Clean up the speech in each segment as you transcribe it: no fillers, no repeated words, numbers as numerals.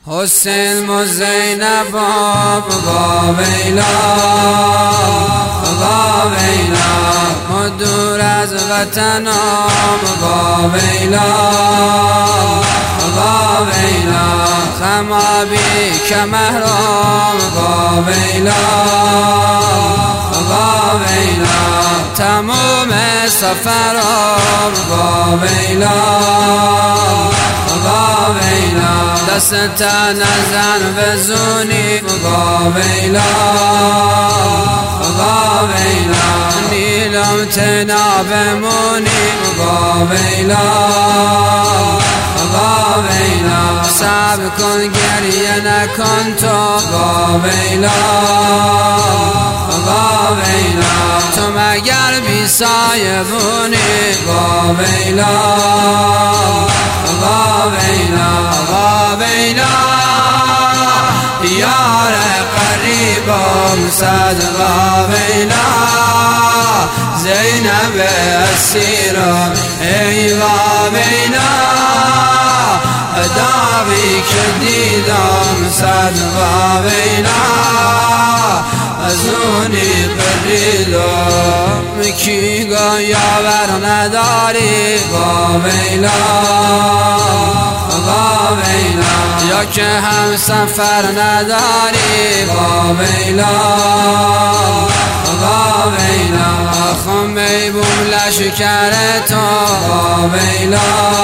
حسین و زینب با ویلا ما دور از وطنم با ویلا خمابی که محرم با ویلا تمام سفرم با ویلا دست نزن بزونی با ویلا نیلم تنا بمونی با ویلا صبر کن گریه نکن تو با ویلا تو مگر بی سایبونی با ویلا یار قریبم صد با ویلا زینب اسیرم ای با ویلا داغی که دیدم صد با ویلا از اونی پریدم کی گو یاور نداری با ویلا یا که هم سفر نداری با ویلا خمی بوم لشکر تو با ویلا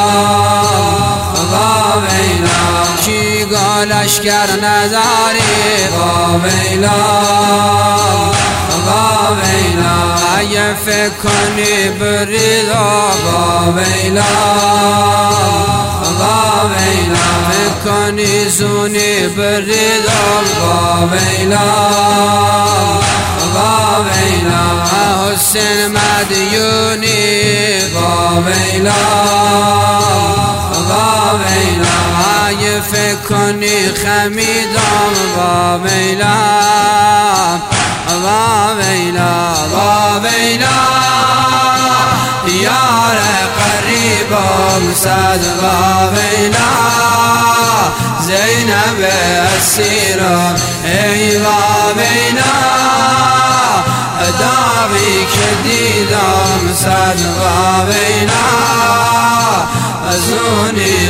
کی گو لشکر نداری با ویلا اگه فکر کنی برید با ویلا فکر کنی زونی برید با ویلا حسین مدیونی با ویلا اگه فکر کنی خمیدم با ویلا یار قریبم صد با ویلا زینب اسیرم ای با ویلا داغی که دیدم صد با ویلا از اونی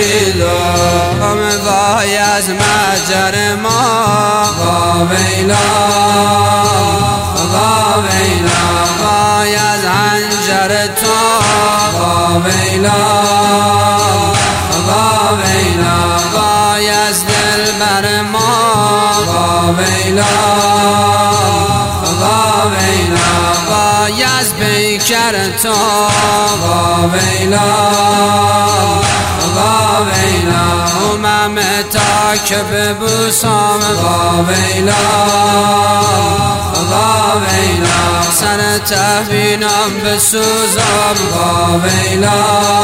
پریدم وای از مجر ما با ویلا وای از حنجر تو با ویلا وای از دل بر ما با ویلا وای از پیکر تو با ویلا امم تا که ببوسم با ویلا سر تهبینم بسوزم با ویلا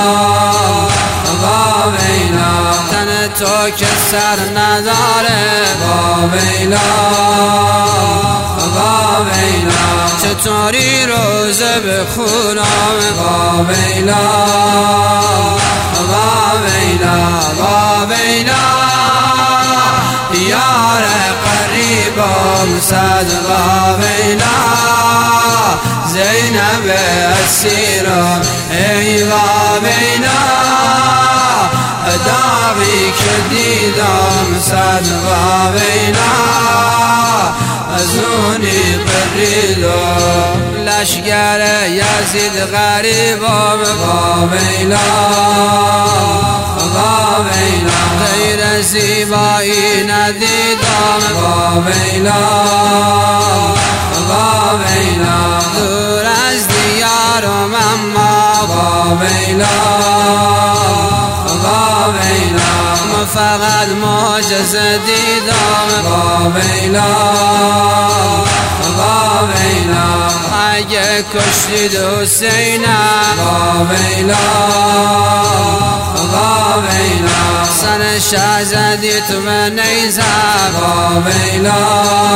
تن تو که سر نداره با ویلا چطوری روزه بخونم با ویلا یار قریبم صد با ویلا زینب اسیرم ای با ویلا داغی که دیدم صد با ویلا از اونی پریدم لشکر یزید غریبم با ویلا غیر زیبایی ندیدم با ویلا دور از دیارم اما با ویلا فقط معجزه دیدم با ویلا اگه کشتید حسینم با ویلا سر شه زدی تو به نیزه با ویلا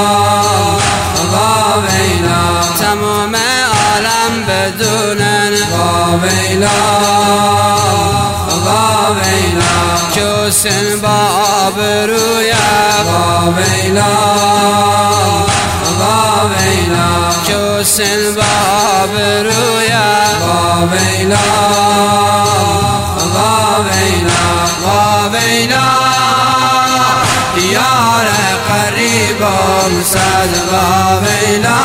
تمام عالم بدونن با ویلا كوسن بابرويا غابيلا غابيلا كوسن بابرويا غابيلا غابيلا غابيلا يا قريب مسعد غابيلا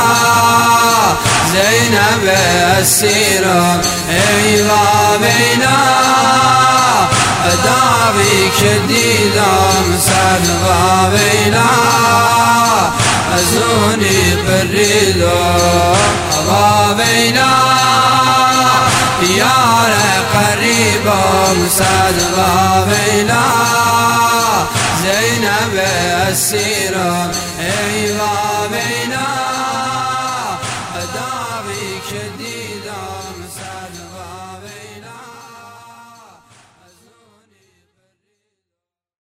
زينب السيرة اي غابيلا داوي كديدا مسعد غابيلا أزوني بالرضا غابيلا يا قريب مسعد غابيلا زينب السيرة اي غابيلا